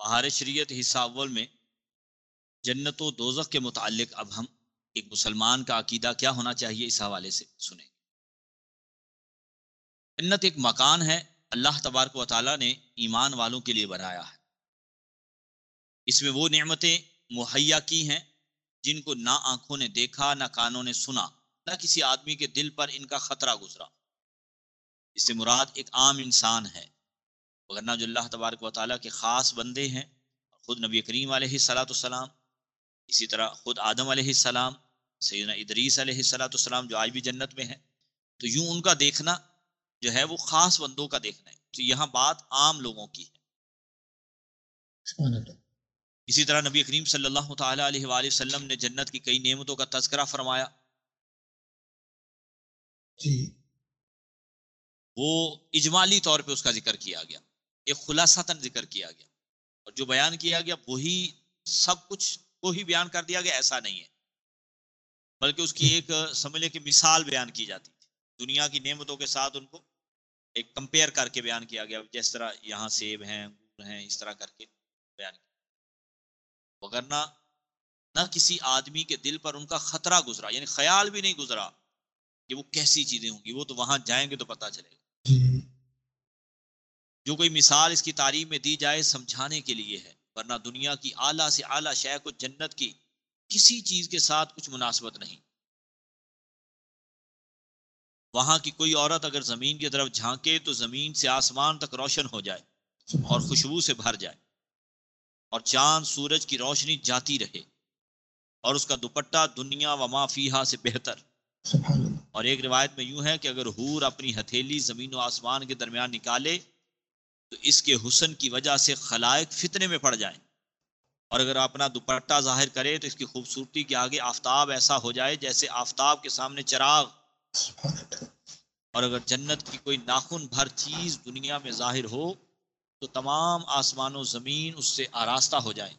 بہار شریعت حصہ اول میں جنت و دوزخ کے متعلق اب ہم ایک مسلمان کا عقیدہ کیا ہونا چاہیے اس حوالے سے سنیں. جنت ایک مکان ہے اللہ تبارک و تعالیٰ نے ایمان والوں کے لیے بنایا ہے. اس میں وہ نعمتیں مہیا کی ہیں جن کو نہ آنکھوں نے دیکھا، نہ کانوں نے سنا، نہ کسی آدمی کے دل پر ان کا خطرہ گزرا. اس سے مراد ایک عام انسان ہے، ورنہ جو اللہ تبارک و تعالیٰ کے خاص بندے ہیں، خود نبی کریم علیہ الصلاۃ والسلام، اسی طرح خود آدم علیہ السلام، سیدنا ادریس علیہ الصلاۃ والسلام جو آج بھی جنت میں ہیں، تو یوں ان کا دیکھنا جو ہے وہ خاص بندوں کا دیکھنا ہے. تو یہاں بات عام لوگوں کی ہے. اسی طرح نبی کریم صلی اللہ تعالی علیہ وآلہ وسلم نے جنت کی کئی نعمتوں کا تذکرہ فرمایا. جی وہ اجمالی طور پہ اس کا ذکر کیا گیا، ایک خلاصتاً ذکر کیا گیا، اور جو بیان کیا گیا وہی سب کچھ وہی بیان کر دیا گیا، ایسا نہیں ہے، بلکہ اس کی ایک سمجھ لے کہ مثال بیان کی جاتی تھی. دنیا کی نعمتوں کے ساتھ ان کو ایک کمپیئر کر کے بیان کیا گیا، جس طرح یہاں سیب ہیں، انگور ہیں، اس طرح کر کے بیان کیا. وگرنہ نہ کسی آدمی کے دل پر ان کا خطرہ گزرا، یعنی خیال بھی نہیں گزرا کہ وہ کیسی چیزیں ہوں گی. وہ تو وہاں جائیں گے تو پتہ چلے گا. جو کوئی مثال اس کی تعریف میں دی جائے سمجھانے کے لیے ہے، ورنہ دنیا کی اعلیٰ سے اعلیٰ شے کو جنت کی کسی چیز کے ساتھ کچھ مناسبت نہیں. وہاں کی کوئی عورت اگر زمین کی طرف جھانکے تو زمین سے آسمان تک روشن ہو جائے اور خوشبو سے بھر جائے، اور چاند سورج کی روشنی جاتی رہے، اور اس کا دوپٹہ دنیا و ما فیہا سے بہتر. اور ایک روایت میں یوں ہے کہ اگر حور اپنی ہتھیلی زمین و آسمان کے درمیان نکالے تو اس کے حسن کی وجہ سے خلائق فتنے میں پڑ جائیں، اور اگر اپنا دوپٹہ ظاہر کرے تو اس کی خوبصورتی کے آگے آفتاب ایسا ہو جائے جیسے آفتاب کے سامنے چراغ. اور اگر جنت کی کوئی ناخن بھر چیز دنیا میں ظاہر ہو تو تمام آسمان و زمین اس سے آراستہ ہو جائیں.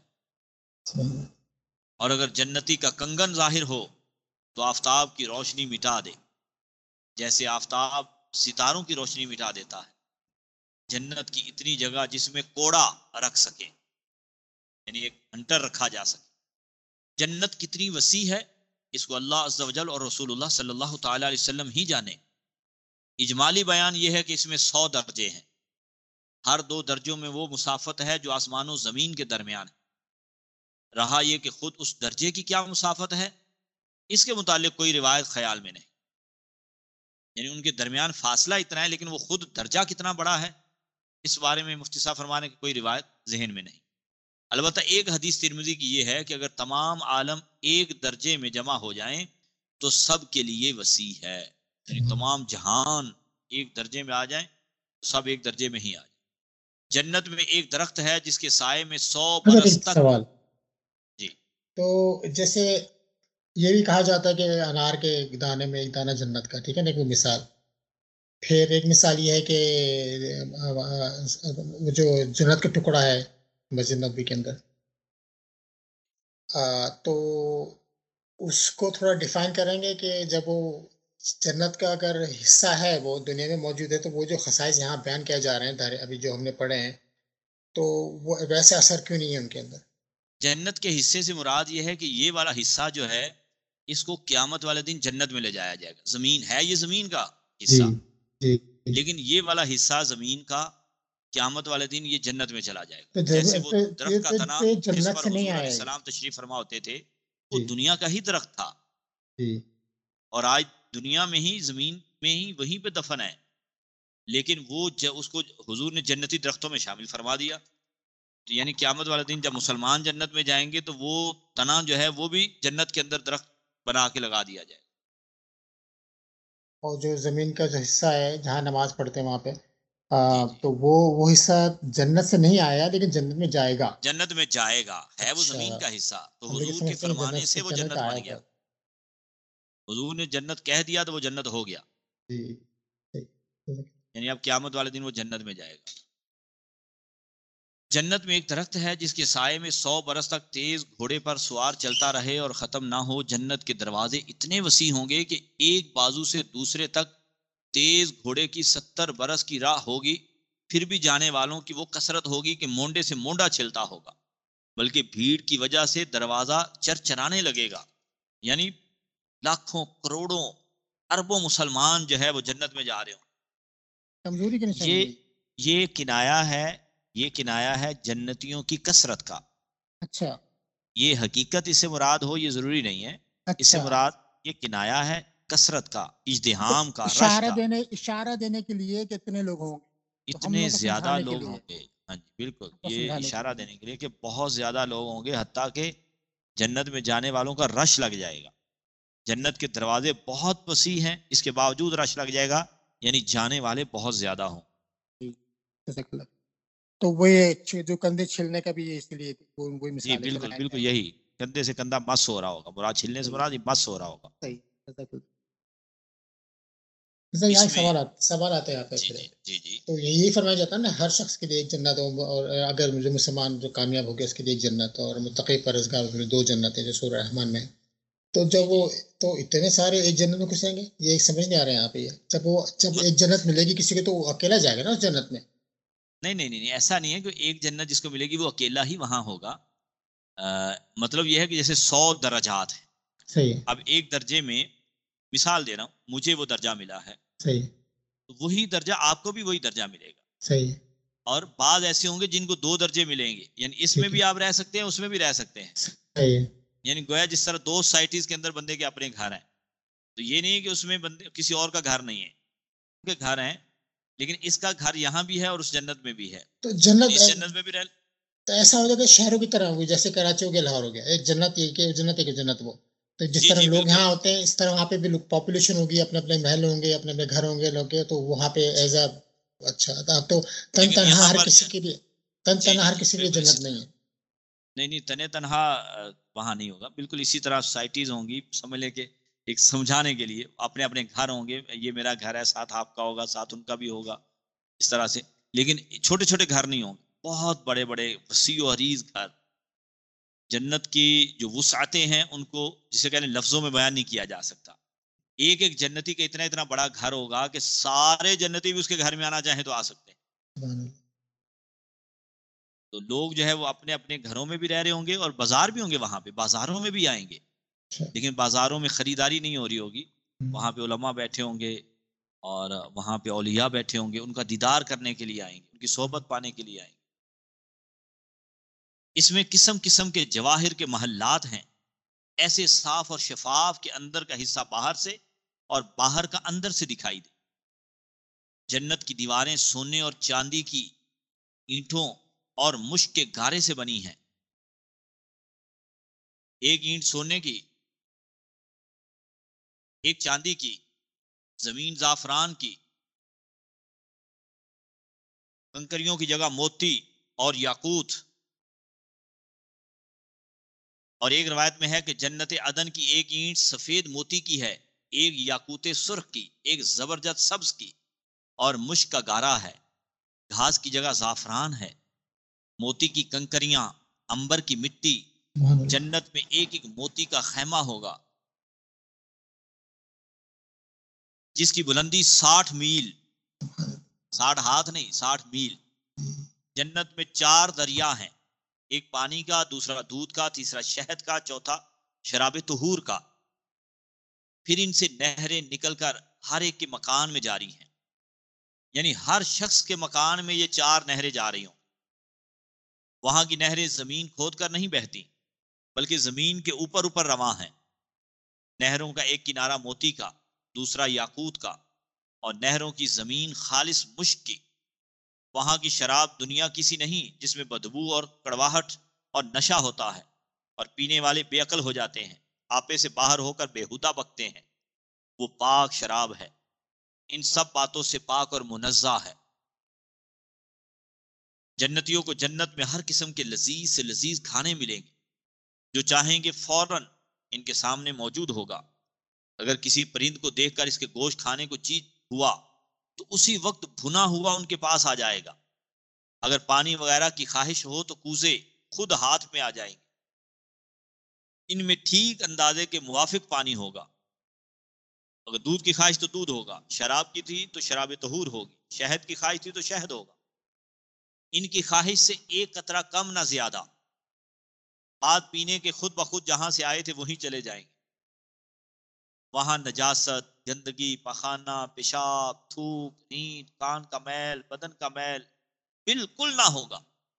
اور اگر جنتی کا کنگن ظاہر ہو تو آفتاب کی روشنی مٹا دے جیسے آفتاب ستاروں کی روشنی مٹا دیتا ہے. جنت کی اتنی جگہ جس میں کوڑا رکھ سکے، یعنی ایک ہنٹر رکھا جا سکے. جنت کتنی وسیع ہے اس کو اللہ عز و جل اور رسول اللہ صلی اللہ تعالی علیہ وسلم ہی جانے. اجمالی بیان یہ ہے کہ اس میں 100 درجے ہیں. ہر 2 درجوں میں وہ مسافت ہے جو آسمان و زمین کے درمیان ہے. رہا یہ کہ خود اس درجے کی کیا مسافت ہے، اس کے متعلق کوئی روایت خیال میں نہیں. یعنی ان کے درمیان فاصلہ اتنا ہے، لیکن وہ خود درجہ کتنا بڑا ہے اس بارے میں مفتی صاحب فرمانے کی کوئی روایت ذہن میں نہیں. البتہ ایک حدیث ترمذی کی یہ ہے کہ اگر تمام عالم ایک درجے میں جمع ہو جائیں تو سب کے لیے وسیع ہے. یعنی تمام جہان ایک درجے میں آ جائیں تو سب ایک درجے میں ہی آ جائیں. جنت میں ایک درخت ہے جس کے سائے میں 100 برس تک. سوال جی تو جیسے یہ بھی کہا جاتا ہے کہ انار کے ایک دانے میں ایک دانہ جنت کا، ٹھیک ہے نا، ایک مثال. پھر ایک مثال یہ ہے کہ وہ جو جنت کا ٹکڑا ہے مسجد نبوی کے اندر، تو اس کو تھوڑا ڈیفائن کریں گے کہ جب وہ جنت کا اگر حصہ ہے وہ دنیا میں موجود ہے تو وہ جو خصائص یہاں بیان کیا جا رہے ہیں ابھی جو ہم نے پڑھے ہیں، تو وہ ویسے اثر کیوں نہیں ہے ان کے اندر؟ جنت کے حصے سے مراد یہ ہے کہ یہ والا حصہ جو ہے اس کو قیامت والے دن جنت میں لے جایا جائے گا. زمین ہے یہ زمین کا حصہ، جی لیکن یہ والا حصہ زمین کا قیامت والے دن یہ جنت میں چلا جائے تو گا. جیسے وہ درخت کا تنا جس جنت پر سے نہیں حضور علیہ آیا السلام تشریف فرما ہوتے تھے وہ جی دنیا کا ہی درخت تھا، جی اور آج دنیا میں ہی زمین میں ہی وہیں پہ دفن ہے، لیکن وہ اس کو حضور نے جنتی درختوں میں شامل فرما دیا. تو یعنی قیامت والے دن جب مسلمان جنت میں جائیں گے تو وہ تنا جو ہے وہ بھی جنت کے اندر درخت بنا کے لگا دیا جائے. اور جو زمین کا جو حصہ ہے جہاں نماز پڑھتے ہیں وہاں پہ جی جی تو وہ حصہ جنت سے نہیں آیا لیکن جنت میں جائے گا. جنت میں جائے گا، ہے وہ اچھا، زمین کا حصہ، تو ہم لوگ حضور کے سمجھتے ہیں فرمانے سے وہ جنت جنت آیا بن گیا. تھا. حضور نے جنت کہہ دیا تو وہ جنت ہو گیا، جی ٹھیک. یعنی اب قیامت والے دن وہ جنت میں جائے گا. جنت میں ایک درخت ہے جس کے سائے میں 100 برس تک تیز گھوڑے پر سوار چلتا رہے اور ختم نہ ہو. جنت کے دروازے اتنے وسیع ہوں گے کہ ایک بازو سے دوسرے تک تیز گھوڑے کی 70 برس کی راہ ہوگی پھر بھی جانے والوں کی وہ کثرت ہوگی کہ مونڈے سے مونڈا چھلتا ہوگا، بلکہ بھیڑ کی وجہ سے دروازہ چرچرانے لگے گا. یعنی لاکھوں کروڑوں اربوں مسلمان جو ہے وہ جنت میں جا رہے ہوں. کمزوری کی نشانی یہ ہے. یہ کنایا ہے، یہ کنایا ہے جنتیوں کی کثرت کا. اچھا یہ حقیقت اس سے مراد ہو یہ ضروری نہیں ہے. اس سے اچھا. مراد یہ کنایا ہے کثرت کا، تو ازدحام کا، رش کا. اشارہ دینے کے لیے کتنے لوگ ہوں گے، تو ہم اتنے لوگ کو زیادہ سمجھانے کے لوگ ہوں لیے، گے. ہاں جی بالکل، ہم کو یہ سمجھانے کے اشارہ لیے. دینے کے لیے کہ بہت زیادہ لوگ ہوں گے، حتیٰ کہ جنت میں جانے والوں کا رش لگ جائے گا. جنت کے دروازے بہت وسیع ہیں، اس کے باوجود رش لگ جائے گا، یعنی جانے والے بہت زیادہ ہوں. جی، جزاک اللہ. تو وہ یہ جو کندھے چھلنے کا بھی اس کے لیے وہی جی مثال ہے کہ بالکل لگایا بالکل، جائے گا. یہی کندھے سے کندھا مس ہو رہا ہوگا. مراد چھلنے سے صحیح مراد یہ مس ہو رہا ہوگا. صحیح. جزاک اللہ. جیسے یہاں اس میں سوال آتے ہیں آپ جی پھر. جی جی جی تو یہی فرمایا جاتا ہے نا ہر شخص کے لیے ایک جنت ہو، اور اگر جو مسلمان جو کامیاب ہو گیا اس کے لیے ایک جنت، اور متقی پرہیزگار کے لیے دو جنت ہے جو سورہ رحمان میں ہے. تو جی جب وہ جی. تو اتنے سارے ایک جنت میں گھسیں گے، یہ سمجھ نہیں آ رہے ہیں یہاں پہ. یہ جب مت- ایک جنت ملے گی کسی کو تو وہ اکیلا جائے گا نا اس جنت میں. نہیں نہیں نہیں نہیں، ایسا نہیں ہے کہ ایک جنت جس کو ملے گی وہ اکیلا ہی وہاں ہوگا. مطلب یہ ہے کہ جیسے 100 درجات ہیں. صحیح اب ایک درجے میں مثال دے رہا ہوں، مجھے وہ درجہ ملا ہے، صحیح تو وہی درجہ آپ کو بھی وہی درجہ ملے گا. صحیح. اور بعض ایسے ہوں گے جن کو 2 درجے ملیں گے، یعنی اس میں ٹھیک ہے. بھی آپ رہ سکتے ہیں، اس میں بھی رہ سکتے ہیں. صحیح ہے. یعنی گویا جس طرح 2 سائٹیز کے اندر بندے کے اپنے گھر ہیں، تو یہ نہیں ہے کہ اس میں بندے کسی اور کا گھر نہیں ہے، ان کے گھر ہیں، لیکن اس کا گھر یہاں بھی ہے اور اس جنت میں بھی ہے، تو جنت اس جنت میں بھی رہ. تو ایسا ہو جاتا ہے شہروں کی طرح ہوگی، جیسے کراچی ہو گیا، لاہور ہو گیا، ایک جنت یہ کہ جنت ایک جنت وہ. تو جس جی طرح جی لوگ بالکل. یہاں ہوتے ہیں اس طرح وہاں پہ بھی لوگ پاپولیشن ہوگی، اپنے اپنے محل ہوں گے، اپنے اپنے گھر ہوں گے لوگ کے، تو وہاں پہ جی ایز اے اچھا تو تن لیکن تنہا یہاں ہر پر کسی کے لیے، تن جی تنہا جی ہر جی کسی کے لیے بالکل اسی جنت طرح. نہیں ہے. نہیں نہیں، تنے تنہا وہاں نہیں ہوگا. بالکل اسی طرح سوسائٹیز ہوں گی، سمجھ لے کہ ایک سمجھانے کے لیے اپنے اپنے گھر ہوں گے. یہ میرا گھر ہے، ساتھ آپ کا ہوگا، ساتھ ان کا بھی ہوگا، اس طرح سے. لیکن چھوٹے چھوٹے گھر نہیں ہوں گے، بہت بڑے بڑے وسیع و عریض گھر. جنت کی جو وسعتیں ہیں ان کو جسے کہنے لفظوں میں بیان نہیں کیا جا سکتا. ایک ایک جنتی کا اتنا اتنا بڑا گھر ہوگا کہ سارے جنتی بھی اس کے گھر میں آنا چاہیں تو آ سکتے ہیں. سبحان اللہ. تو لوگ جو ہے وہ اپنے اپنے گھروں میں بھی رہ رہے ہوں گے، اور بازار بھی ہوں گے، وہاں پہ بازاروں میں بھی آئیں گے. اچھا. لیکن بازاروں میں خریداری نہیں ہو رہی ہوگی، ہم. وہاں پہ علماء بیٹھے ہوں گے، اور وہاں پہ اولیاء بیٹھے ہوں گے، ان کا دیدار کرنے کے لیے آئیں گے، ان کی صحبت پانے کے لیے آئیں گے. اس میں قسم قسم کے جواہر کے محلات ہیں، ایسے صاف اور شفاف کے اندر کا حصہ باہر سے اور باہر کا اندر سے دکھائی دے. جنت کی دیواریں سونے اور چاندی کی اینٹوں اور مشک کے گارے سے بنی ہیں. ایک اینٹ سونے کی، ایک چاندی کی، زمین زعفران کی، کنکریوں کی جگہ موتی اور یاقوت. اور ایک روایت میں ہے کہ جنت عدن کی ایک اینٹ سفید موتی کی ہے، ایک یاقوت سرخ کی، ایک زبرجد سبز کی، اور مشک کا گارا ہے. گھاس کی جگہ زعفران ہے، موتی کی کنکریاں، انبر کی مٹی. سبحان اللہ. جنت میں ایک ایک موتی کا خیمہ ہوگا جس کی بلندی 60 میل، 60 ہاتھ نہیں، 60 میل. جنت میں 4 دریا ہیں، ایک پانی کا، دوسرا دودھ کا، تیسرا شہد کا، چوتھا شراب طہور کا. پھر ان سے نہریں نکل کر ہر ایک کے مکان میں جاری ہیں. یعنی ہر شخص کے مکان میں یہ 4 نہریں جا رہی ہوں. وہاں کی نہریں زمین کھود کر نہیں بہتی، بلکہ زمین کے اوپر اوپر رواں ہیں. نہروں کا ایک کنارہ موتی کا، دوسرا یاقوت کا، اور نہروں کی زمین خالص مشک کی. وہاں کی شراب دنیا کسی نہیں جس میں بدبو اور کڑواہٹ اور نشہ ہوتا ہے، اور پینے والے بے عقل ہو جاتے ہیں، آپے سے باہر ہو کر بےہودہ بکتے ہیں. وہ پاک شراب ہے، ان سب باتوں سے پاک اور منزہ ہے. جنتیوں کو جنت میں ہر قسم کے لذیذ سے لذیذ کھانے ملیں گے، جو چاہیں گے فوراً ان کے سامنے موجود ہوگا. اگر کسی پرند کو دیکھ کر اس کے گوشت کھانے کو چیز ہوا تو اسی وقت بھنا ہوا ان کے پاس آ جائے گا. اگر پانی وغیرہ کی خواہش ہو تو کوزے خود ہاتھ میں آ جائیں گے. ان میں ٹھیک اندازے کے موافق پانی ہوگا. اگر دودھ کی خواہش تو دودھ ہوگا، شراب کی تھی تو شراب طہور ہوگی، شہد کی خواہش تھی تو شہد ہوگا. ان کی خواہش سے ایک قطرہ کم نہ زیادہ، بات پینے کے خود بخود جہاں سے آئے تھے وہیں چلے جائیں گے، وہاں نجاست، گندگی، پخانہ، پیشاب، تھوک، نیند، کان کا میل، بدن کا میل بالکل نہ ہوگا۔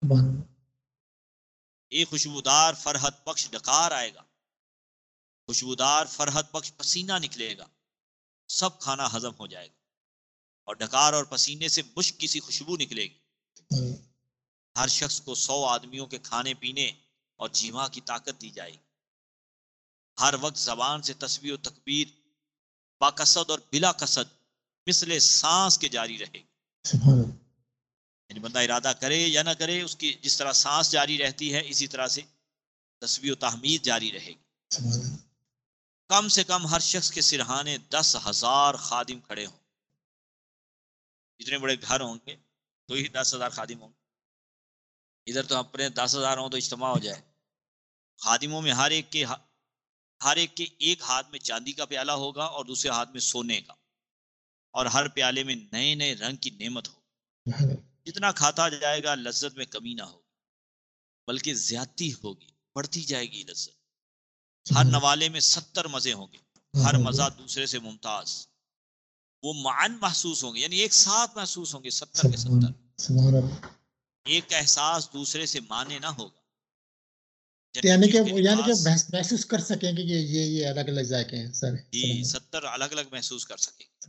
ایک خوشبودار فرحت بخش ڈکار آئے گا، خوشبودار فرحت بخش پسینہ نکلے گا، سب کھانا ہضم ہو جائے گا، اور ڈکار اور پسینے سے مشک کی سی خوشبو نکلے گی۔ ہر شخص کو 100 آدمیوں کے کھانے پینے اور جیما کی طاقت دی جائے گی۔ ہر وقت زبان سے تسبیح و تکبیر باقصد اور بلا قصد مثل سانس کے جاری رہے گی۔ یعنی بندہ ارادہ کرے یا نہ کرے، اس کی جس طرح سانس جاری رہتی ہے اسی طرح سے تسبیح و تحمید جاری رہے گی۔ کم سے کم ہر شخص کے سرہانے 10,000 خادم کھڑے ہوں۔ جتنے بڑے گھر ہوں گے تو ہی 10,000 خادم ہوں گے۔ ادھر تو اپنے 10,000 ہوں تو اجتماع ہو جائے۔ خادموں میں ہر ایک کے ایک ہاتھ میں چاندی کا پیالہ ہوگا اور دوسرے ہاتھ میں سونے کا، اور ہر پیالے میں نئے نئے رنگ کی نعمت ہوگی۔ جتنا کھاتا جائے گا لذت میں کمی نہ ہوگی، بلکہ زیادتی ہوگی، بڑھتی جائے گی لذت۔ ہر نوالے میں 70 مزے ہوں گے، ہر مزہ دوسرے سے ممتاز۔ وہ معن محسوس ہوں گے، یعنی ایک ساتھ محسوس ہوں گے 70 کے 70۔ ایک کا احساس دوسرے سے مانے نہ ہوگا۔ یعنی کہ محسوس کر سکیں گے کہ یہ الگ الگ ذائقے ہیں سر۔ جی 70 الگ الگ محسوس کر سکیں گے۔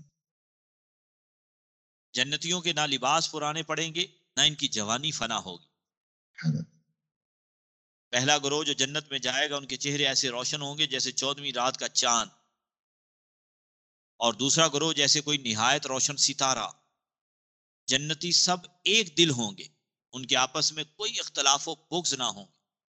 جنتیوں کے نہ لباس پرانے پڑیں گے، نہ ان کی جوانی فنا ہوگی۔ پہلا گروہ جو جنت میں جائے گا ان کے چہرے ایسے روشن ہوں گے جیسے 14ویں رات کا چاند، اور دوسرا گروہ جیسے کوئی نہایت روشن ستارہ۔ جنتی سب ایک دل ہوں گے، ان کے آپس میں کوئی اختلاف و بغض نہ ہوں۔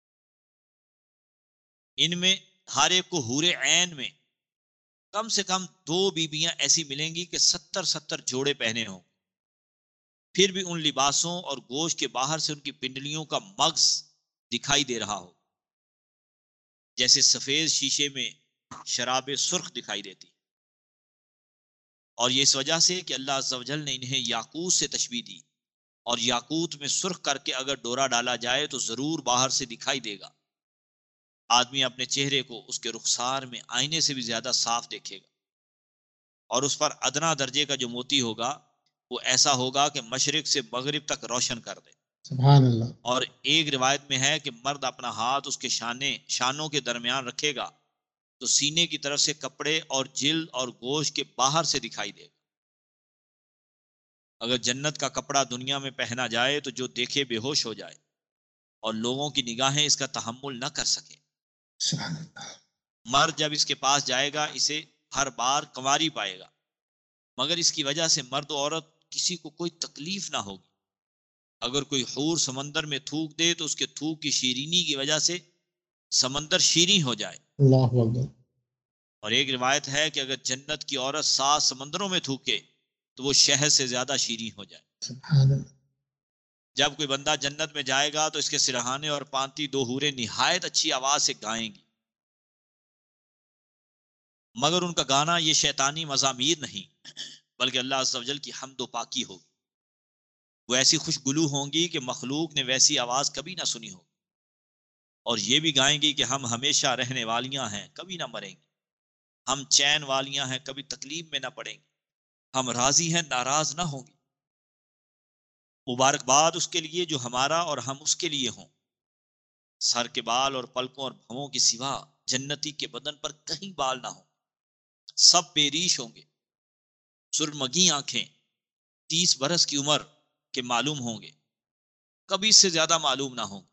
ان میں ہر ایک کو حور عین میں کم سے کم 2 بیویاں ایسی ملیں گی کہ 70 جوڑے پہنے ہوں۔ پھر بھی ان لباسوں اور گوشت کے باہر سے ان کی پنڈلیوں کا مغز دکھائی دے رہا ہو، جیسے سفید شیشے میں شراب سرخ دکھائی دیتی۔ اور یہ اس وجہ سے کہ اللہ عز و جل نے انہیں یاقوت سے تشبیہ دی، اور یاقوت میں سرخ کر کے اگر ڈورا ڈالا جائے تو ضرور باہر سے دکھائی دے گا۔ آدمی اپنے چہرے کو اس کے رخسار میں آئینے سے بھی زیادہ صاف دیکھے گا، اور اس پر ادنا درجے کا جو موتی ہوگا وہ ایسا ہوگا کہ مشرق سے مغرب تک روشن کر دے۔ سبحان اللہ۔ اور ایک روایت میں ہے کہ مرد اپنا ہاتھ اس کے شانوں کے درمیان رکھے گا تو سینے کی طرف سے کپڑے اور جلد اور گوشت کے باہر سے دکھائی دے گا۔ اگر جنت کا کپڑا دنیا میں پہنا جائے تو جو دیکھے بے ہوش ہو جائے، اور لوگوں کی نگاہیں اس کا تحمل نہ کر سکے۔ سبحان اللہ۔ مرد جب اس کے پاس جائے گا اسے ہر بار کنواری پائے گا، مگر اس کی وجہ سے مرد و عورت کسی کو کوئی تکلیف نہ ہوگی۔ اگر کوئی حور سمندر میں تھوک دے تو اس کے تھوک کی شیرینی کی وجہ سے سمندر شیریں ہو جائے۔ اللہ اکبر۔ اور ایک روایت ہے کہ اگر جنت کی عورت 7 سمندروں میں تھوکے تو وہ شہد سے زیادہ شیریں ہو جائے۔ سبحان اللہ۔ جب کوئی بندہ جنت میں جائے گا تو اس کے سرہانے اور پانتی 2 حوریں نہایت اچھی آواز سے گائیں گی، مگر ان کا گانا یہ شیطانی مزامیر نہیں بلکہ اللہ عز و جل کی حمد و پاکی ہوگی۔ وہ ایسی خوشگلو ہوں گی کہ مخلوق نے ویسی آواز کبھی نہ سنی ہو، اور یہ بھی گائیں گی کہ ہم ہمیشہ رہنے والیاں ہیں، کبھی نہ مریں گی، ہم چین والیاں ہیں، کبھی تکلیف میں نہ پڑیں گی، ہم راضی ہیں، ناراض نہ ہوں گی۔ مبارکباد اس کے لیے جو ہمارا اور ہم اس کے لیے ہوں۔ سر کے بال اور پلکوں اور بھووں کے سوا جنتی کے بدن پر کہیں بال نہ ہوں، سب بے ریش ہوں گے، سرمگی آنکھیں، 30 برس کی عمر کے معلوم ہوں گے، کبھی اس سے زیادہ معلوم نہ ہوں۔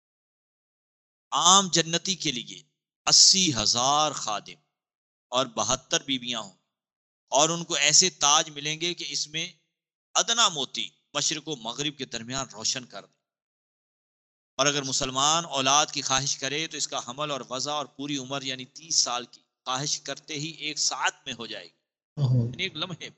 عام جنتی کے لیے 80,000 خادم اور 72 بیویاں ہوں، اور ان کو ایسے تاج ملیں گے کہ اس میں ادنا موتی مشرق و مغرب کے درمیان روشن کر دے۔ اور اگر مسلمان اولاد کی خواہش کرے تو اس کا حمل اور وضع اور پوری عمر یعنی 30 سال کی خواہش کرتے ہی 1 ساعت میں ہو جائے گی، یعنی ایک لمحے۔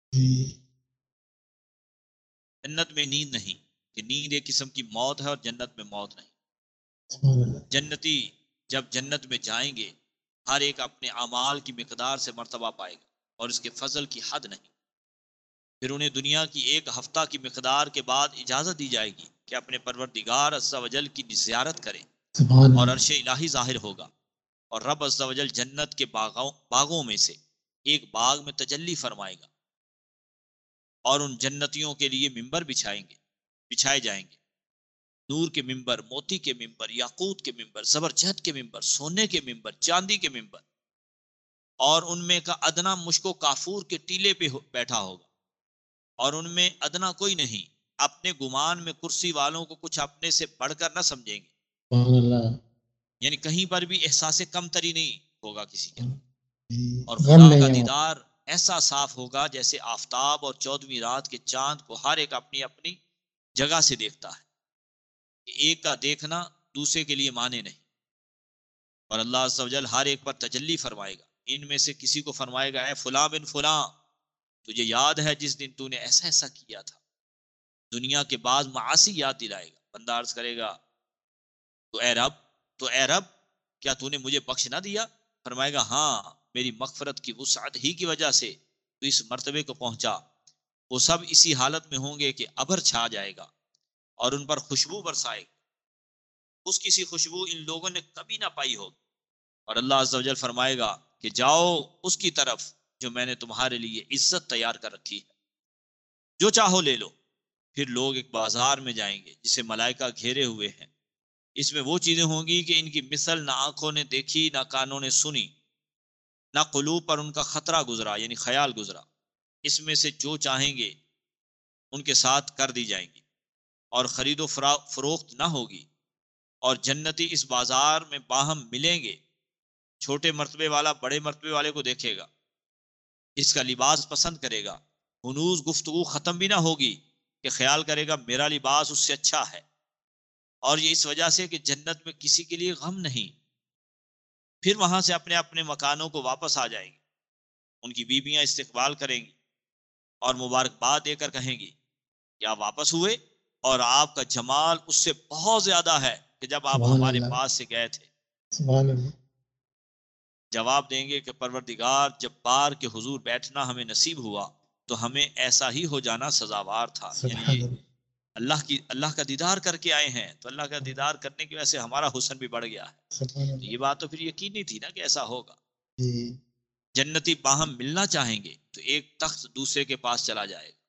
جنت میں نیند نہیں، کہ نیند ایک قسم کی موت ہے اور جنت میں موت نہیں۔ جنتی جب جنت میں جائیں گے ہر ایک اپنے اعمال کی مقدار سے مرتبہ پائے گا، اور اس کے فضل کی حد نہیں۔ پھر انہیں دنیا کی ایک ہفتہ کی مقدار کے بعد اجازت دی جائے گی کہ اپنے پروردگار عز و جل کی زیارت کریں، اور عرش الہی ظاہر ہوگا، اور رب عز و جل جنت کے باغوں میں سے ایک باغ میں تجلی فرمائے گا، اور ان جنتیوں کے لیے ممبر بچھائے جائیں گے، نور کے ممبر، موتی کے ممبر، یاقوت کے ممبر، زبرجد کے ممبر، سونے کے ممبر، چاندی کے ممبر، اور ان میں کا ادنا مشک و کافور کے ٹیلے پہ بیٹھا ہوگا، اور ان میں ادنا کوئی نہیں، اپنے گمان میں کرسی والوں کو کچھ اپنے سے بڑھ کر نہ سمجھیں گے، سبحان اللہ، یعنی کہیں پر بھی احساس کمتری نہیں ہوگا کسی کے، اور غم خدا نہیں کا ہے وہاں۔ دیدار ایسا صاف ہوگا جیسے آفتاب اور 14ویں رات کے چاند کو ہر ایک اپنی اپنی جگہ سے دیکھتا ہے، ایک کا دیکھنا دوسرے کے لیے مانے نہیں، اور اللہ عز و جل ہر ایک پر تجلی فرمائے گا، ان میں سے کسی کو فرمائے گا اے فلاں بن فلاں، تجھے یاد ہے جس دن تو نے ایسا ایسا کیا تھا، دنیا کے بعض معاصی یاد دلائے گا، بندہ عرض کرے گا تو اے رب کیا تو نے مجھے بخش نہ دیا؟ فرمائے گا ہاں، میری مغفرت کی وسعت ہی کی وجہ سے تو اس مرتبے کو پہنچا۔ وہ سب اسی حالت میں ہوں گے کہ ابر چھا جائے گا اور ان پر خوشبو برسائے گا، اس کسی خوشبو ان لوگوں نے کبھی نہ پائی ہوگی، اور اللہ عز و جل فرمائے گا کہ جاؤ اس کی طرف جو میں نے تمہارے لیے عزت تیار کر رکھی ہے، جو چاہو لے لو۔ پھر لوگ ایک بازار میں جائیں گے جسے ملائکہ گھیرے ہوئے ہیں، اس میں وہ چیزیں ہوں گی کہ ان کی مثل نہ آنکھوں نے دیکھی نہ کانوں نے سنی، نہ قلوب پر ان کا خطرہ گزرا یعنی خیال گزرا، اس میں سے جو چاہیں گے ان کے ساتھ کر دی جائیں گی، اور خرید و فروخت نہ ہوگی، اور جنتی اس بازار میں باہم ملیں گے، چھوٹے مرتبے والا بڑے مرتبے والے کو دیکھے گا، اس کا لباس پسند کرے گا، ہنوز گفتگو ختم بھی نہ ہوگی کہ خیال کرے گا میرا لباس اس سے اچھا ہے، اور یہ اس وجہ سے کہ جنت میں کسی کے لیے غم نہیں۔ پھر وہاں سے اپنے اپنے مکانوں کو واپس آ جائیں گے، ان کی بیویاں استقبال کریں گی اور مبارکباد دے کر کہیں گی کہ آپ واپس ہوئے، اور آپ کا جمال اس سے بہت زیادہ ہے کہ جب آپ سبحان ہمارے اللہ، پاس سے گئے تھے۔ سبحان اللہ، جواب دیں گے کہ پروردگار جبار کے حضور بیٹھنا ہمیں نصیب ہوا تو ہمیں ایسا ہی ہو جانا سزاوار تھا، یعنی سبحان یہ اللہ، اللہ کا دیدار کر کے آئے ہیں، تو اللہ کا دیدار کرنے کی وجہ سے ہمارا حسن بھی بڑھ گیا ہے، سبحان تو اللہ، یہ بات تو پھر یقینی تھی نا کہ ایسا ہوگا۔ جی، جنتی باہم ملنا چاہیں گے تو ایک تخت دوسرے کے پاس چلا جائے گا۔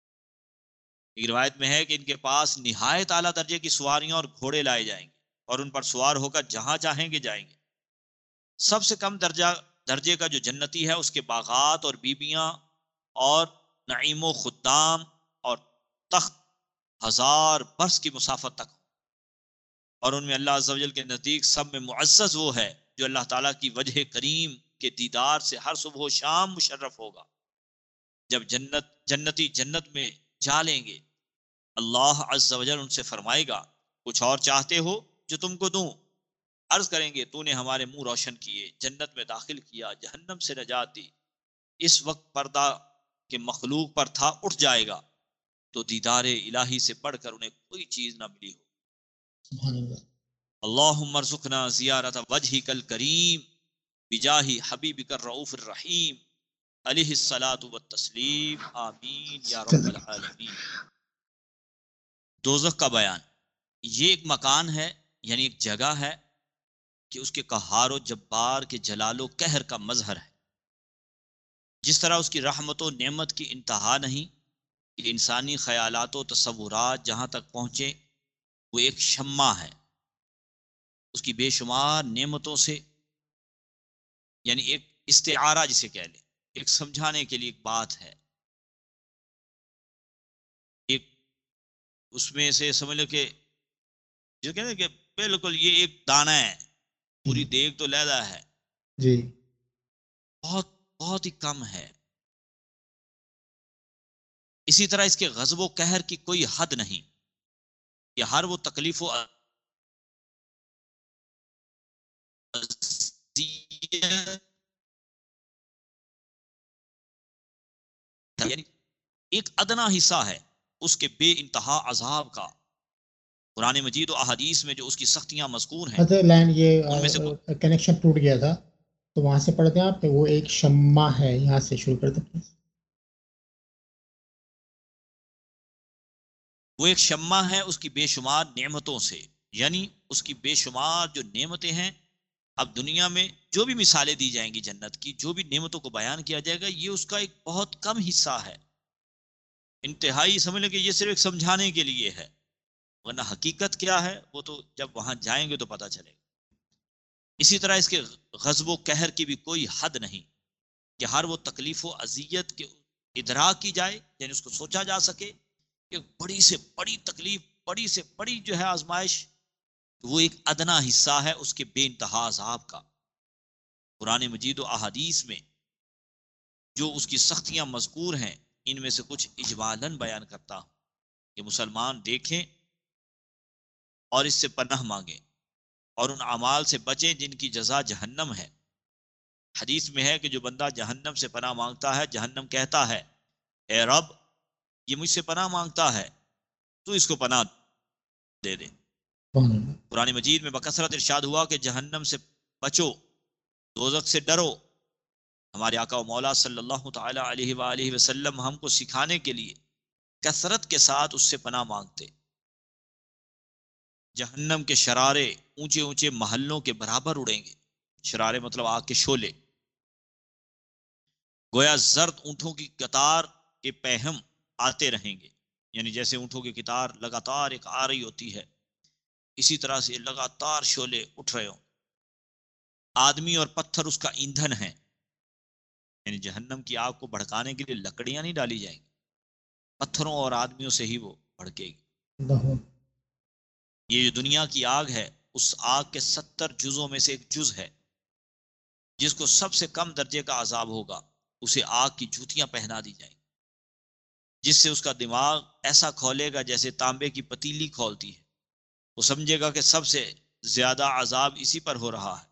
ایک روایت میں ہے کہ ان کے پاس نہایت اعلیٰ درجے کی سواریاں اور گھوڑے لائے جائیں گے، اور ان پر سوار ہو کر جہاں چاہیں گے جائیں گے۔ سب سے کم درجے کا جو جنتی ہے اس کے باغات اور بیبیاں اور نعیم و خدام اور تخت 1000 برس کی مسافت تک ہوں، اور ان میں اللہ عز و جل کے نزدیک سب میں معزز وہ ہے جو اللہ تعالیٰ کی وجہ کریم کے دیدار سے ہر صبح و شام مشرف ہوگا۔ جب جنتی جنت میں جا لیں گے، اللہ عز و جل ان سے فرمائے گا کچھ اور چاہتے ہو جو تم کو دوں؟ عرض کریں گے تو نے ہمارے منہ روشن کیے، جنت میں داخل کیا، جہنم سے نجات دی۔ اس وقت پردہ کے مخلوق پر تھا اٹھ جائے گا تو دیدار الہی سے بڑھ کر انہیں کوئی چیز نہ ملی ہو۔ سبحان اللہ، اللہم ارزقنا زیارت وجہک الکریم بجاہ حبیبک الرؤوف الرحیم علیہ الصلاۃ والتسلیم، آمین یا رب العالمین۔ دوزخ کا بیان، یہ ایک مکان ہے یعنی ایک جگہ ہے کہ اس کے قہار و جبار کے جلال و قہر کا مظہر ہے۔ جس طرح اس کی رحمت و نعمت کی انتہا نہیں کہ انسانی خیالات و تصورات جہاں تک پہنچے وہ ایک شمع ہے، اس کی بے شمار نعمتوں سے، یعنی ایک استعارہ جسے کہہ لیں، ایک سمجھانے کے لیے ایک بات ہے، ایک اس میں سے سمجھ لو کہ جو کہتے ہیں کہ بالکل یہ ایک دانہ ہے، پوری دیگ تو لیدا ہے، جی، بہت بہت ہی کم ہے۔ اسی طرح اس کے غضب و قہر کی کوئی حد نہیں، کہ ہر وہ تکلیف و یعنی ایک ادنا حصہ ہے اس کے بے انتہا عذاب کا۔ قرآن مجید و احادیث میں جو اس کی سختیاں مذکور ہیں حضرت لائن ان میں سے یہ کنیکشن ٹوٹ گیا تھا تو وہاں سے پڑھتے ہیں آپ، وہ ایک شمع ہے، یہاں سے شروع کرتے ہیں۔ وہ ایک شمع ہے اس کی بے شمار نعمتوں سے، یعنی اس کی بے شمار جو نعمتیں ہیں. اب دنیا میں جو بھی مثالیں دی جائیں گی جنت کی، جو بھی نعمتوں کو بیان کیا جائے گا، یہ اس کا ایک بہت کم حصہ ہے. انتہائی سمجھ لیں کہ یہ صرف ایک سمجھانے کے لیے ہے، ورنہ حقیقت کیا ہے وہ تو جب وہاں جائیں گے تو پتہ چلے گا. اسی طرح اس کے غضب و قہر کی بھی کوئی حد نہیں کہ ہر وہ تکلیف و اذیت کے ادراک کی جائے، یعنی اس کو سوچا جا سکے کہ بڑی سے بڑی تکلیف، بڑی سے بڑی جو ہے آزمائش، وہ ایک ادنا حصہ ہے اس کے بے انتہا عذاب کا. قرآن مجید و احادیث میں جو اس کی سختیاں مذکور ہیں، ان میں سے کچھ اجمالاً بیان کرتا ہوں کہ مسلمان دیکھیں اور اس سے پناہ مانگیں اور ان اعمال سے بچیں جن کی جزا جہنم ہے. حدیث میں ہے کہ جو بندہ جہنم سے پناہ مانگتا ہے، جہنم کہتا ہے اے رب، یہ مجھ سے پناہ مانگتا ہے، تو اس کو پناہ دے دے. قرآن مجید میں بکثرت ارشاد ہوا کہ جہنم سے بچو، دوزخ سے ڈرو. ہمارے آقا و مولا صلی اللہ تعالی علیہ وآلہ وسلم ہم کو سکھانے کے لیے کثرت کے ساتھ اس سے پناہ مانگتے. جہنم کے شرارے اونچے اونچے محلوں کے برابر اڑیں گے. شرارے مطلب آگ کے شعلے، گویا زرد اونٹوں کی قطار کے پہم آتے رہیں گے، یعنی جیسے اونٹوں کی قطار لگاتار ایک آ رہی ہوتی ہے، اسی طرح سے لگاتار شعلے اٹھ رہے ہوں. آدمی اور پتھر اس کا ایندھن ہے، یعنی جہنم کی آگ کو بھڑکانے کے لیے لکڑیاں نہیں ڈالی جائیں گی، پتھروں اور آدمیوں سے ہی وہ بھڑکے گی. یہ جو دنیا کی آگ ہے، اس آگ کے 70 جزوں میں سے ایک جز ہے. جس کو سب سے کم درجے کا عذاب ہوگا اسے آگ کی جوتیاں پہنا دی جائیں، جس سے اس کا دماغ ایسا کھولے گا جیسے تانبے کی پتیلی کھولتی ہے. وہ سمجھے گا کہ سب سے زیادہ عذاب اسی پر ہو رہا ہے،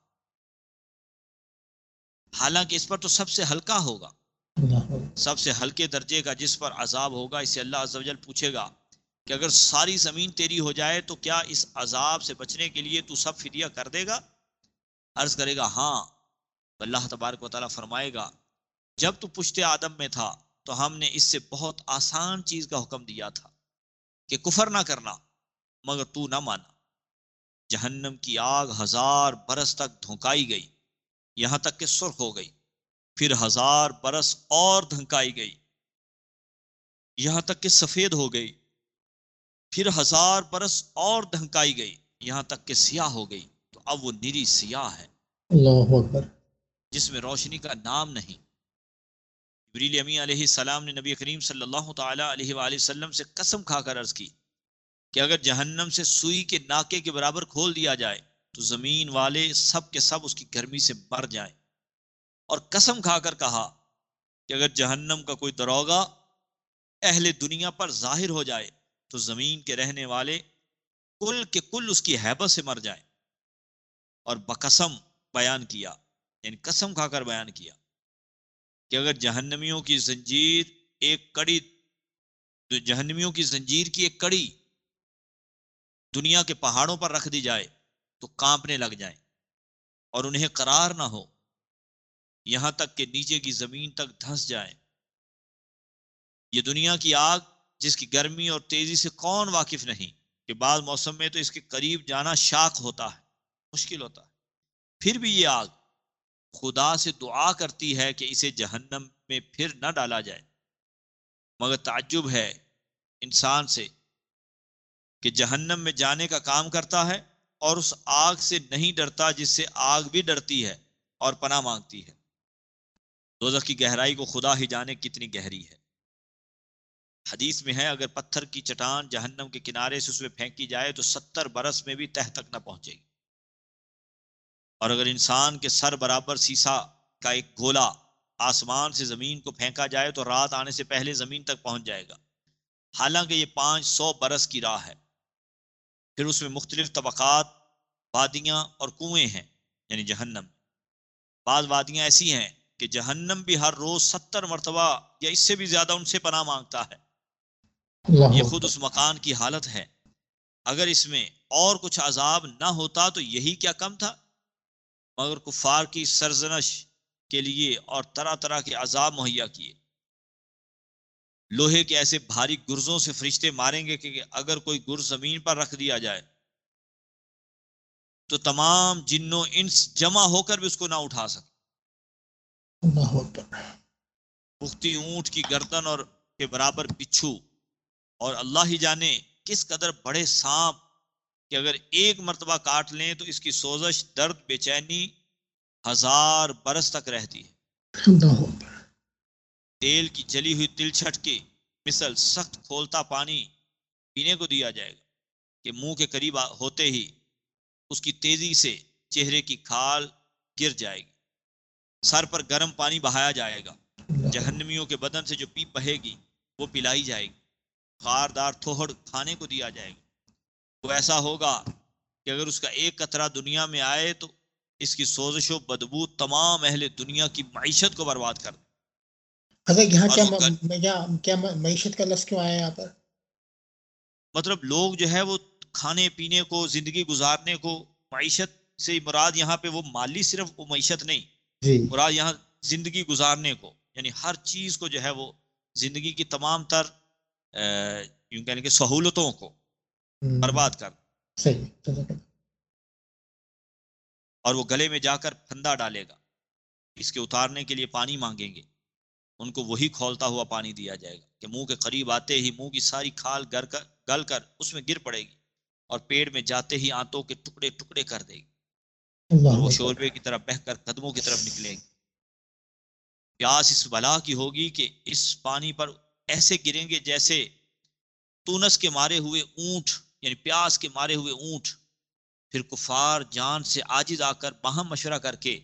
حالانکہ اس پر تو سب سے ہلکا ہوگا. سب سے ہلکے درجے کا جس پر عذاب ہوگا، اسے اللہ عز و جل پوچھے گا کہ اگر ساری زمین تیری ہو جائے تو کیا اس عذاب سے بچنے کے لیے تو سب فدیہ کر دے گا؟ عرض کرے گا ہاں. اللہ تبارک و تعالیٰ فرمائے گا جب تو پشت آدم میں تھا تو ہم نے اس سے بہت آسان چیز کا حکم دیا تھا کہ کفر نہ کرنا، مگر تو نہ مانا. جہنم کی آگ 1000 برس تک دھنکائی گئی، یہاں تک کہ سرخ ہو گئی. پھر 1000 برس اور دھنکائی گئی، یہاں تک کہ سفید ہو گئی. پھر 1000 برس اور دھنکائی گئی، یہاں تک کہ سیاہ ہو گئی. تو اب وہ نری سیاہ ہے، اللہ اکبر، جس میں روشنی کا نام نہیں. جبریل امی علیہ السلام نے نبی کریم صلی اللہ تعالی علیہ وآلہ وسلم سے قسم کھا کر عرض کی کہ اگر جہنم سے سوئی کے ناکے کے برابر کھول دیا جائے تو زمین والے سب کے سب اس کی گرمی سے مر جائیں. اور قسم کھا کر کہا کہ اگر جہنم کا کوئی دروغہ اہل دنیا پر ظاہر ہو جائے تو زمین کے رہنے والے کل کے کل اس کی ہیبت سے مر جائیں. اور بقسم بیان کیا، یعنی قسم کھا کر بیان کیا کہ اگر جہنمیوں کی زنجیر کی ایک کڑی دنیا کے پہاڑوں پر رکھ دی جائے تو کانپنے لگ جائیں اور انہیں قرار نہ ہو، یہاں تک کہ نیچے کی زمین تک دھنس جائیں. یہ دنیا کی آگ جس کی گرمی اور تیزی سے کون واقف نہیں کہ بعض موسم میں تو اس کے قریب جانا شاق ہوتا ہے، مشکل ہوتا ہے. پھر بھی یہ آگ خدا سے دعا کرتی ہے کہ اسے جہنم میں پھر نہ ڈالا جائے. مگر تعجب ہے انسان سے کہ جہنم میں جانے کا کام کرتا ہے اور اس آگ سے نہیں ڈرتا جس سے آگ بھی ڈرتی ہے اور پناہ مانگتی ہے. دوزخ کی گہرائی کو خدا ہی جانے کتنی گہری ہے. حدیث میں ہے اگر پتھر کی چٹان جہنم کے کنارے سے اس میں پھینکی جائے تو 70 برس میں بھی تہ تک نہ پہنچے گی. اور اگر انسان کے سر برابر سیسا کا ایک گولا آسمان سے زمین کو پھینکا جائے تو رات آنے سے پہلے زمین تک پہنچ جائے گا، حالانکہ یہ 500 برس کی راہ ہے. پھر اس میں مختلف طبقات، وادیاں اور کنویں ہیں، یعنی جہنم. بعض وادیاں ایسی ہیں کہ جہنم بھی ہر روز 70 مرتبہ یا اس سے بھی زیادہ ان سے پناہ مانگتا ہے. یہ خود اس مکان کی حالت ہے. اگر اس میں اور کچھ عذاب نہ ہوتا تو یہی کیا کم تھا، مگر کفار کی سرزنش کے لیے اور طرح طرح کے عذاب مہیا کیے. لوہے کے ایسے بھاری گرزوں سے فرشتے ماریں گے کہ اگر کوئی گرز زمین پر رکھ دیا جائے تو تمام جنوں انس جمع ہو کر بھی اس کو نہ اٹھا سکے. اللہ اکبر. پختی اونٹ کی گردن اور کے برابر بچھو، اور اللہ ہی جانے کس قدر بڑے سانپ کہ اگر ایک مرتبہ کاٹ لیں تو اس کی سوزش، درد، بے چینی 1000 برس تک رہتی ہے. اللہ اکبر. تیل کی جلی ہوئی تلچھٹ کے مثل سخت کھولتا پانی پینے کو دیا جائے گا کہ منہ کے قریب ہوتے ہی اس کی تیزی سے چہرے کی کھال گر جائے گی. سر پر گرم پانی بہایا جائے گا. جہنمیوں کے بدن سے جو پیپ بہے گی وہ پلائی جائے گی. خاردار تھوڑ کھانے کو دیا جائے گا. وہ ایسا ہوگا کہ اگر اس کا ایک قطرہ دنیا میں آئے تو اس کی سوزش و بدبو تمام اہل دنیا کی معیشت کو برباد کر دے. حضرت یہاں اور وہ کیا معیشت کا لفظ کیوں آیا ہے یہاں پر؟ مطلب لوگ جو ہے وہ کھانے پینے کو، زندگی گزارنے کو، معیشت سے مراد یہاں پہ وہ مالی صرف وہ معیشت نہیں، جی مراد یہاں زندگی گزارنے کو، یعنی ہر چیز کو جو ہے وہ زندگی کی تمام تر یوں کہنے کہ سہولتوں کو برباد کر. صحیح. جزاک اللہ. اور وہ گلے میں جا کر پھندا ڈالے گا. اس کے اتارنے کے لیے پانی مانگیں گے، ان کو وہی کھولتا ہوا پانی دیا جائے گا کہ منہ کے قریب آتے ہی منہ کی ساری کھال گل کر اس میں گر پڑے گی اور پیڑ میں جاتے ہی آنتوں کے ٹکڑے ٹکڑے کر دے گی اللہ اور وہ اکبر. شوربے کی طرح بہہ کر قدموں کی طرف نکلیں گی. پیاس اس بلا کی ہوگی کہ اس پانی پر ایسے گریں گے جیسے تونس کے مارے ہوئے اونٹ، یعنی پیاس کے مارے ہوئے اونٹ. پھر کفار جان سے عاجز آ کر باہم مشورہ کر کے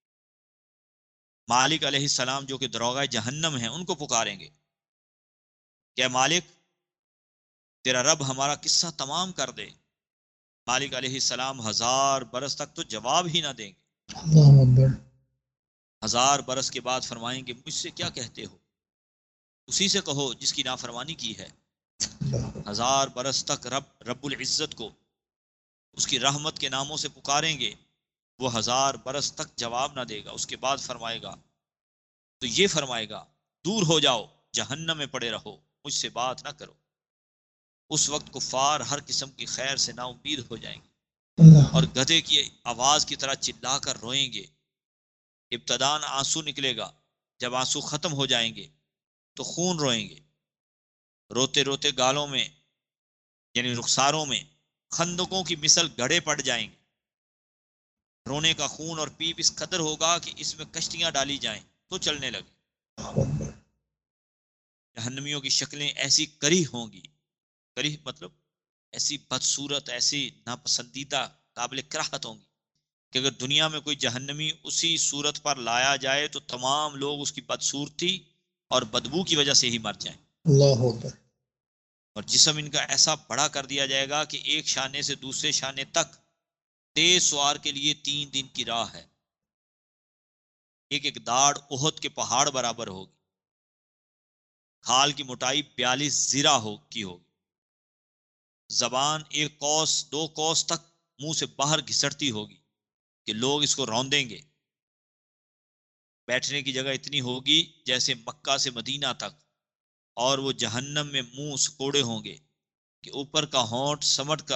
مالک علیہ السلام جو کہ دروغہ جہنم ہیں ان کو پکاریں گے کہ مالک تیرا رب ہمارا قصہ تمام کر دے. مالک علیہ السلام 1000 برس تک تو جواب ہی نہ دیں گے. اللہ اکبر. 1000 برس کے بعد فرمائیں گے مجھ سے کیا کہتے ہو؟ اسی سے کہو جس کی نافرمانی کی ہے. 1000 برس تک رب العزت کو اس کی رحمت کے ناموں سے پکاریں گے، وہ 1000 برس تک جواب نہ دے گا. اس کے بعد فرمائے گا تو یہ فرمائے گا دور ہو جاؤ، جہنم میں پڑے رہو، مجھ سے بات نہ کرو. اس وقت کفار ہر قسم کی خیر سے نا امید ہو جائیں گے اور گدھے کی آواز کی طرح چلا کر روئیں گے. ابتداً آنسو نکلے گا، جب آنسو ختم ہو جائیں گے تو خون روئیں گے. روتے روتے گالوں میں یعنی رخساروں میں خندقوں کی مثل گڑھے پڑ جائیں گے. رونے کا خون اور پیپ اس قدر ہوگا کہ اس میں کشتیاں ڈالی جائیں تو چلنے لگے. جہنمیوں کی شکلیں ایسی کری ہوں گی، کری مطلب ایسی بدصورت، ایسی ناپسندیدہ، قابل کراہت ہوں گی کہ اگر دنیا میں کوئی جہنمی اسی صورت پر لایا جائے تو تمام لوگ اس کی بدصورتی اور بدبو کی وجہ سے ہی مر جائیں. اللہ اکبر. اور جسم ان کا ایسا بڑا کر دیا جائے گا کہ ایک شانے سے دوسرے شانے تک تیز سوار کے لیے 3 دن کی راہ ہے. ایک ایک داڑھ احد کے پہاڑ برابر ہوگی. کھال کی موٹائی 42 ذرا کی ہوگی. زبان 1 کوس 2 کوس تک منہ سے باہر گھسٹتی ہوگی کہ لوگ اس کو روندیں گے. بیٹھنے کی جگہ اتنی ہوگی جیسے مکہ سے مدینہ تک، اور وہ جہنم میں منہ سکوڑے ہوں گے کہ اوپر کا ہونٹ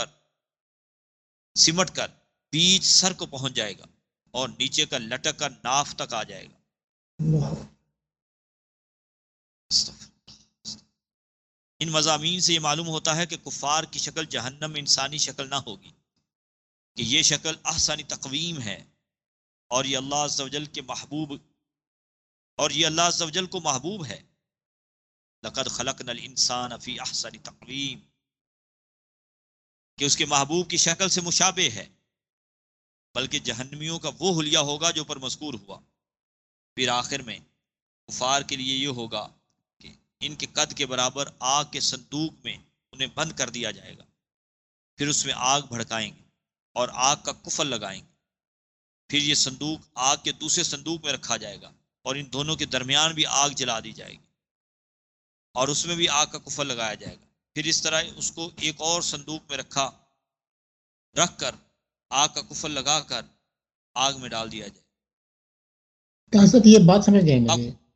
سمٹ کر بیچ سر کو پہنچ جائے گا اور نیچے کا لٹک کر ناف تک آ جائے گا. ان مضامین سے یہ معلوم ہوتا ہے کہ کفار کی شکل جہنم میں انسانی شکل نہ ہوگی، کہ یہ شکل احسانی تقویم ہے اور یہ اللہ عز و جل کے محبوب اور یہ اللہ عز و جل کو محبوب ہے. لقد خلقنا الانسان فی احسن تقویم، کہ اس کے محبوب کی شکل سے مشابہ ہے. بلکہ جہنمیوں کا وہ حلیہ ہوگا جو پر مذکور ہوا. پھر آخر میں کفار کے لیے یہ ہوگا کہ ان کے قد کے برابر آگ کے صندوق میں انہیں بند کر دیا جائے گا. پھر اس میں آگ بھڑکائیں گے اور آگ کا کفل لگائیں گے. پھر یہ صندوق آگ کے دوسرے صندوق میں رکھا جائے گا اور ان دونوں کے درمیان بھی آگ جلا دی جائے گی اور اس میں بھی آگ کا کفل لگایا جائے گا. پھر اس طرح اس کو ایک اور صندوق میں رکھ کر آگ کا کفل لگا کر آگ میں ڈال دیا جائے. کہاں سے یہ بات سمجھ گئے اب مجھے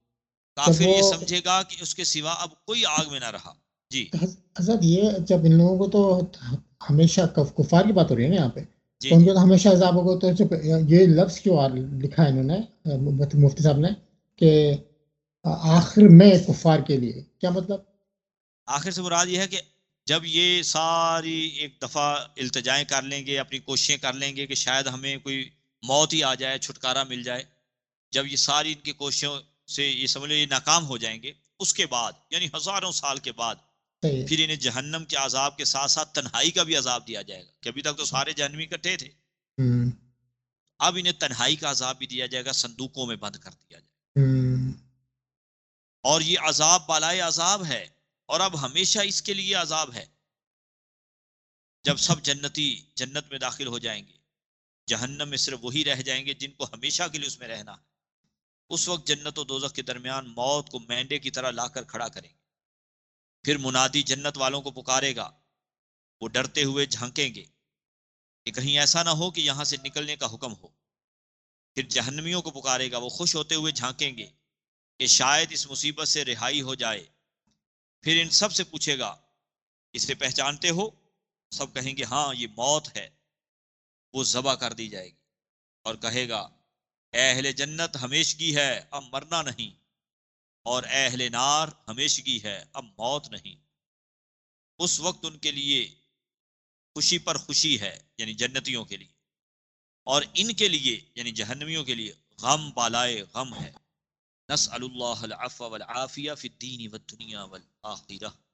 جب کافر وہ یہ سمجھے گا کہ اس کے سوا اب کوئی آگ میں نہ رہا. جی حضرت یہ جب ان لوگوں کو تو ہمیشہ کفار کی بات ہو رہی ہے نا یہاں پہ، جی تو ان جی. کو تو ہمیشہ عذاب ہوگا، تو یہ لفظ کیوں لکھا ہے انہوں نے مفتی صاحب نے کہ آخر میں کفار کے لیے، کیا مطلب؟ آخر سے مراد یہ ہے کہ جب یہ ساری ایک دفعہ التجائیں کر لیں گے، اپنی کوششیں کر لیں گے کہ شاید ہمیں کوئی موت ہی آ جائے، چھٹکارا مل جائے، جب یہ ساری ان کی کوششوں سے یہ سمجھ لو یہ ناکام ہو جائیں گے، اس کے بعد یعنی ہزاروں سال کے بعد صحیح. پھر انہیں جہنم کے عذاب کے ساتھ ساتھ تنہائی کا بھی عذاب دیا جائے گا، کہ ابھی تک تو سارے جہنمی اکٹھے تھے، ہوں اب انہیں تنہائی کا عذاب بھی دیا جائے گا، صندوقوں میں بند کر دیا جائے گا. ہوں اور یہ عذاب بالائے عذاب ہے، اور اب ہمیشہ اس کے لیے عذاب ہے. جب اچھا. سب جنتی جنت میں داخل ہو جائیں گے، جہنم میں صرف وہی رہ جائیں گے جن کو ہمیشہ کے لیے اس میں رہنا ہے. اس وقت جنت و دوزخ کے درمیان موت کو مینڈے کی طرح لا کر کھڑا کریں گے. پھر منادی جنت والوں کو پکارے گا، وہ ڈرتے ہوئے جھانکیں گے کہ کہیں ایسا نہ ہو کہ یہاں سے نکلنے کا حکم ہو. پھر جہنمیوں کو پکارے گا، وہ خوش ہوتے ہوئے جھانکیں گے کہ شاید اس مصیبت سے رہائی ہو جائے. پھر ان سب سے پوچھے گا، اسے پہچانتے ہو؟ سب کہیں گے ہاں یہ موت ہے. وہ ذبح کر دی جائے گی اور کہے گا، اے اہل جنت ہمیشگی ہے، اب مرنا نہیں، اور اے اہل نار ہمیشگی ہے، اب موت نہیں. اس وقت ان کے لیے خوشی پر خوشی ہے، یعنی جنتیوں کے لیے، اور ان کے لیے یعنی جہنمیوں کے لیے غم بالائے غم ہے. نسأل اللہ العفو والعافیہ فی الدین والدنیا والآخرہ.